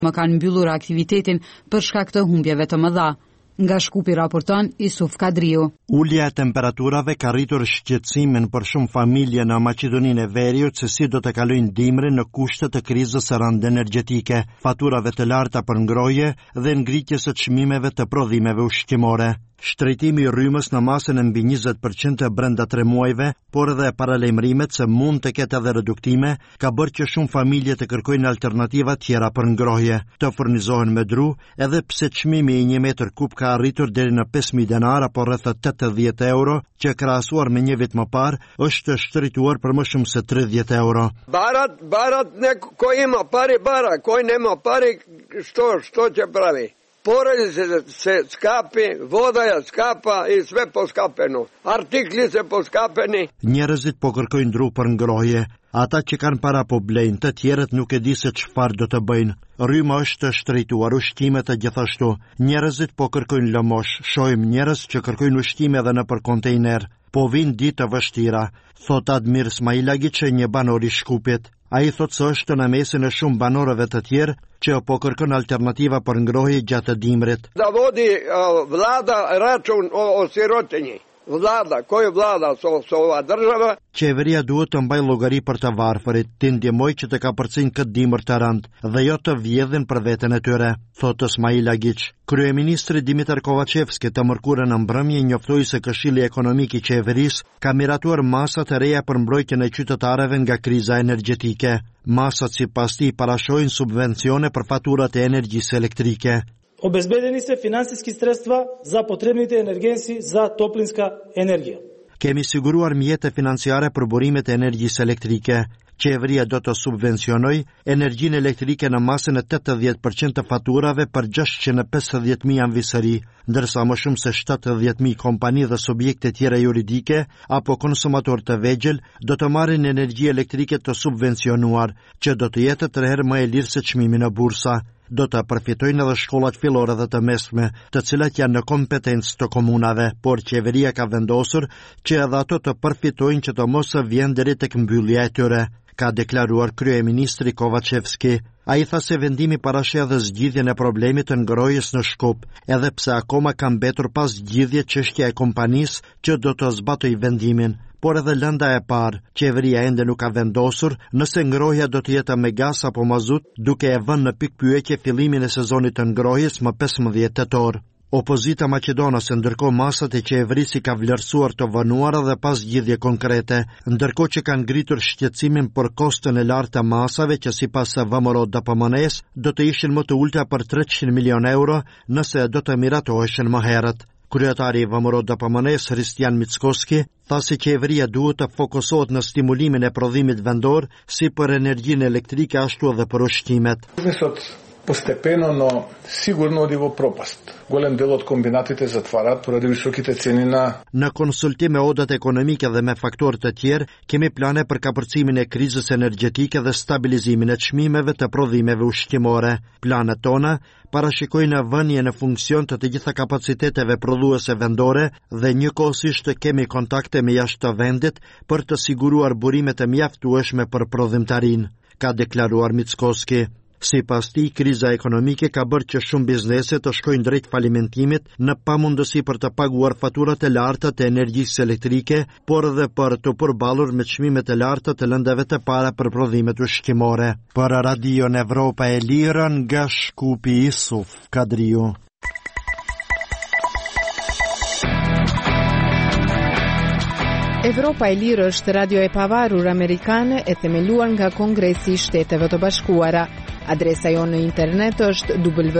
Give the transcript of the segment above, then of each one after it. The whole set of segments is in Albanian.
më kanë mbyllur aktivitetin për shkak të humbjeve të mëdha. Nga Shkupi raporton Isuf Kadriu. Ulja e temperaturave ka rritur shqetësimin për shumë familje në Maqedoninë e Veriut se si do të kalojnë dimrin në kushte të krizës së rëndë energjetike, faturave të larta për ngrohje dhe ngritjes së çmimeve të prodhimeve ushqimore. Shtrejtimi i rrymës në masën e mbi 20% brenda 3 muajve, por edhe paralajmërimet se mund të ketë edhe reduktime, ka bërë që shumë familje të kërkojnë alternativa tjera për ngrohje. Të furnizohen me dru, edhe pse çmimi i 1 metër kub ka arritur deri në 5.000 denar apo rreth 80 euro, që krahasuar me një vit më parë, është shtrejtuar për më shumë se 30 euro. Barat ne ko ima pari bara, ko nema pari, što će pravi? Porezi se skapi, voda skapa i sve poskapeno. Artikli se poskapeni. Njerëzit po kërkojnë dru për ngrohje. Ata që kanë para po blejnë, të tjerët nuk e di se çfarë do të bëjnë. Rryma është shtrejtuar, ushqimet e gjithashtu. Njerëzit po kërkojnë lëmosh. Shohim njerëz që kërkojnë ushqime edhe nëpër kontejner. Po vinë ditë të vështira, thot Admir Smailagić, një banor i Shkupit. Ai thot se është në mesin e shumë banorëve të tjerë që po kërkon alternativa për ngrohje gjatë dimrit. Da vodi vlada račun o sirotinji. Vlada, koja vlada ova država? Qeveria duhet të mbaj llogari për të varfërit, të ndihmoj që të kapërcejnë këtë dimër të rëndë dhe jo të vjedhin për veten e tyre, thotë Smailagić. Kryeministri Dimitar Kovacevski të mërkurën në mbrëmje njoftoi se Këshilli Ekonomik i Qeverisë ka miratuar masa të reja për mbrojtjen e qytetarëve nga kriza energjetike. Masat sipas tij parashojnë subvencione për faturat e energjisë elektrike. Obezbedeni se finansijski sredstva za potrebnite energensi za toplinska energija. Kemi siguruar mjete financiare për burimet e energjisë elektrike. Qeveria do të subvencionoj energjinë elektrike në masën e 80% të faturave për 650.000 anvisëri, ndërsa më shumë se 70.000 kompani dhe subjekte tjera juridike apo konsumator të vegjël do të marrin energji elektrike të subvencionuar, që do të jetë 3 herë më e lirë se çmimi në bursa. Do të përfitojnë edhe shkollat fillore dhe të mesme, të cilat janë në kompetencë të komunave, por qeveria ka vendosur që edhe ato të përfitojnë që të mos vjen deri tek mbyllja e tyre, ka deklaruar kryeministri Kovacevski. Ai tha se vendimi parasheh edhe zgjidhjen e problemit të ngrohjes në Shkup, edhe pse akoma ka mbetur pas zgjidhje çështja e kompanisë që do të zbatoj vendimin. Por edhe lënda e parë, qeveria ende nuk ka vendosur nëse ngrohja do të jetë me gaz apo mazut, duke e vënë në pikpyetje fillimin e sezonit të ngrohjes më 15 tetor. Opozita maqedonase ndërkohë masat e qeverisë ka vlerësuar të vënuara dhe pas zgjidhje konkrete, ndërkohë që kanë ngritur shqetësimin për kostën e lartë të masave që sipas VMRO DPMNE-s do të ishin më të ulta për 300 milion euro nëse do të miratoheshin më herët. Kryetari i VMRO DPMNE-s Hristijan Mickoski tha se qeveria duhet të fokusohet në stimulimin e prodhimit vendor si për energjinë elektrike ashtu edhe për ushqimet. Постепено, но сигурно оди во пропаст. Голем дел од комбинатите затварат поради високите цени на... Në konsultim me odat ekonomike dhe me faktorë të tjerë, kemi plane për kapërcimin e krizës energjetike dhe stabilizimin e çmimeve të prodhimeve ushqimore. Planet tona parashikojnë vënje në funksion të gjitha kapaciteteve prodhuese vendore dhe njëkohësisht kemi kontakte me jashtë të vendit për të siguruar burime të mjaftueshme për prodhimtarinë, ka deklaruar Mickoski. Sipas tij, kriza ekonomike ka bërë që shumë biznese të shkojnë drejt falimentimit në pamundësi për të paguar faturat e larta të energjisë elektrike, por edhe për të përballur me çmimet e larta të lëndave të para për prodhimet ushqimore. Për Radion Evropa e Lirë, nga Shkupi, Isuf Kadriu. Evropa e Lirë është radio e pavarur amerikane e themeluar nga Kongresi i Shteteve të Bashkuara. Adresa jonë në internet është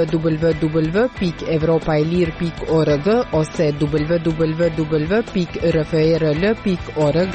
www.evropaelir.org ose www.rfrl.org.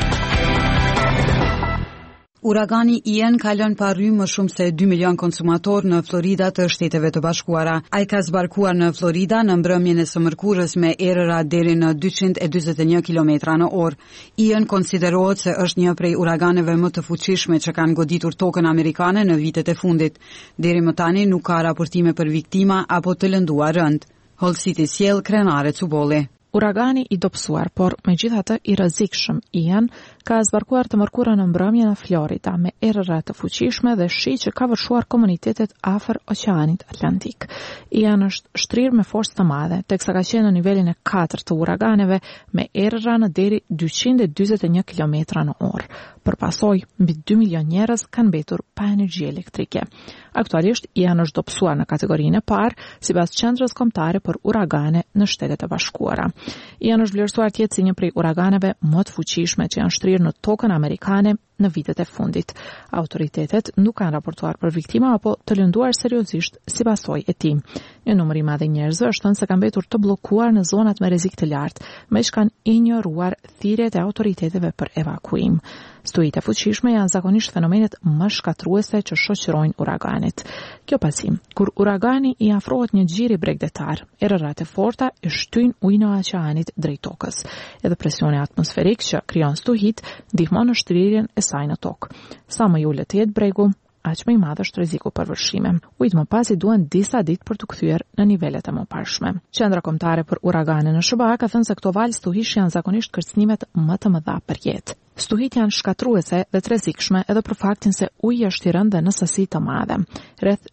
Uragani Ian ka lënë pa rrymë më shumë se 2 milion konsumator në Florida të Shteteve të Bashkuara. Ai ka zbarkuar në Florida në mbrëmjen e së mërkurës me erëra deri në 241 km/h. Ian konsiderohet se është një prej uraganeve më të fuqishme që kanë goditur tokën amerikane në vitet e fundit. Deri më tani nuk ka raportime për viktima apo të lënduar rënd. Holsiti sjell krenare Cubolli. Uragani I dobësuar, por megjithatë I rrezikshëm Ian ka zbarkuar të mërkurën në mbrëmje në Florida me erëra të fuqishme dhe shi që ka vërshuar komunitetet afër Oqeanit Atlantik. Ian është shtrirë me forcë të madhe, teksa ka qenë në nivelin e 4 të uraganeve me erëra në deri 241 km/h. Përpasoj, mbi 2 milion njerëz kanë mbetur pa energji elektrike. Aktualisht, Ian është dobësuar në kategorinë e parë, sipas Qendrës Kombëtare për Uragane në Shtetet e Bashkuara. Ian është vlerësuar të jetë si një prej uraganeve më të fuqishme që janë shtrirë në tokën amerikane në vitet e fundit. Autoritetet nuk kanë raportuar për viktima apo të lënduar seriozisht si pasojë e tij. Një numër I madh I njerëzve është thënë se kanë mbetur të bllokuar në zonat me rrezik të lartë, me që kanë injoruar thirrjet e autoriteteve për evakuim. Stuhitë e fuqishme janë zakonisht fenomenet më shkatruese që shoqërojnë uraganet. Kjo pasi, kur uragani I afrohet një xhiri bregdetar, erërat e forta e shtyjnë ujin e oqeanit drejt tokës. Edhe presioni atmosferik që krijon stuhit ndihmon në shtrirjen e saj në tokë. Sa më I ulët të jetë bregu, aq më I madh është rreziku për vërshime. Ujit më pas I duhen disa ditë për të kthyer në nivelet e mëparshme. Qendra Kombëtare për Uragane në SBA ka thënë se këto valë stuhish janë zakonisht kërcënimet më të mëdha për jetë. Stuhit janë shkatruese dhe të rrezikshme edhe për faktin se uji është I rënë në sasi të madhe, rreth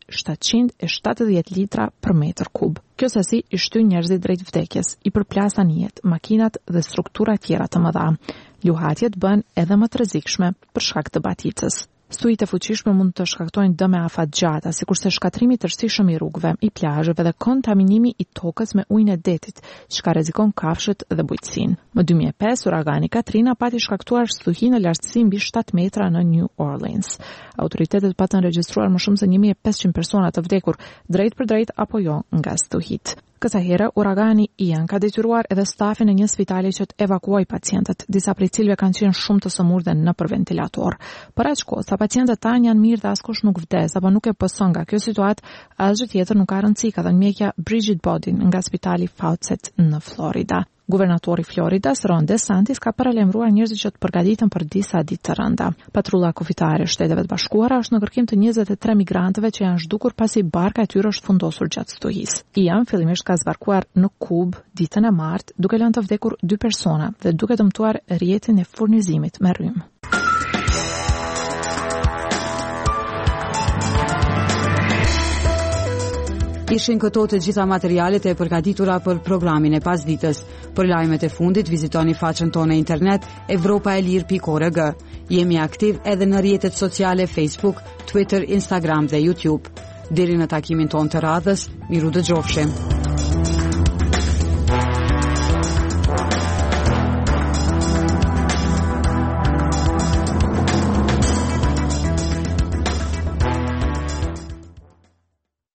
770 litra për metër kub. Kjo sasi I shtyn njerëzit drejt vdekjes, I përplas anijet, makinat dhe struktura tjera të mëdha. Luhatjet bën edhe më të rrezikshme për shkak të baticës. Stuhitë e fuqishme mund të shkaktojnë dëme afatgjata, sikurse shkatrimi tërësishëm I rrugëve, I plazheve dhe kontaminimi I tokës me ujin e detit, që ka rrezikon kafshët dhe bujqësinë. Më 2005, uragani Katrina pati shkaktuar stuhi në lartësi mbi 7 metra në New Orleans. Autoritetet patën regjistruar më shumë se 1500 persona të vdekur drejt për drejt apo jo nga stuhit. Kësa herë, uragani Ian ka detyruar edhe stafin e një spitali që të evakuoj pacientët, disa prej cilëve kanë qenë shumë të sëmurë dhe në për ventilator. Për aq kohë, sa pacientët tanë janë mirë dhe askush nuk vdes, apo nuk e pëson nga kjo situatë, asgjë tjetër nuk ka rëndësi, ka thënë mjekja Bridget Bodin nga spitali Faucet në Florida. Guvernatori Floridas, Ron DeSantis, ka paralajmëruar njerëzit që të përgatiten për disa ditë të rënda. Patrulla kufitare e Shteteve të Bashkuara është në kërkim të 23 migrantëve që janë zhdukur pasi barka e tyre është fundosur gjatë stuhisë. Ian fillimisht ka zbarkuar në Kub ditën e martë, duke lënë të vdekur 2 persona dhe duke dëmtuar rrjetin e furnizimit me rrymë. Ishin këto të gjitha materialet e përgatitura për programin e pasditës. Për lajmet e fundit, vizitoni faqen tonë e internet evropaelir.org. Jemi aktiv edhe në rrjetet sociale Facebook, Twitter, Instagram dhe YouTube. Deri në takimin tonë të radhës, miru dëgjofshim.